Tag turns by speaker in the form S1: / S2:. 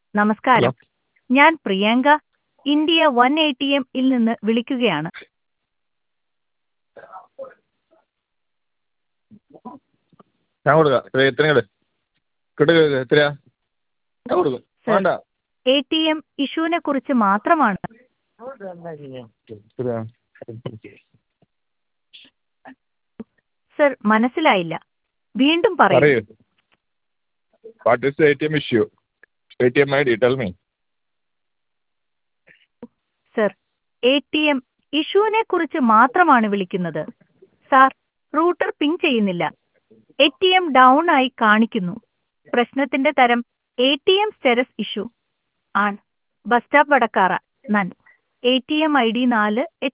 S1: Hello.
S2: നമസ്കാരം. ഞാൻ Priyanka, India 180M ൽ നിന്ന് വിളിക്കുകയാണ്.
S1: ഞാൻ കൊടുക്കാം. എത്രയാണ്? എത്രയാ? ഞാൻ കൊടുക്കും.
S2: സർ,
S1: വേണ്ട.
S2: ATM ഇഷ്യൂവിനെ കുറിച്ച് മാത്രമാണ്.
S1: എത്രയാ?
S2: സർ, മനസ്സിലായില്ല. വീണ്ടും പറയൂ.
S1: പറയൂ. What is ATM issue? ATM ID, tell me.
S2: Sir, ATM ഇഷ്യൂവിനെ കുറിച്ച് മാത്രമാണ് വിളിക്കുന്നത്. സാർ, റൂട്ടർ പിങ് ചെയ്യുന്നില്ല. ATM ഡൗൺ ആയി കാണിക്കുന്നു. പ്രശ്നത്തിന്റെ തരം ATM സ്റ്റെറസ് ഇഷ്യൂ ആണ്. Bus stop Vadakara. നൻ. ATM ID 4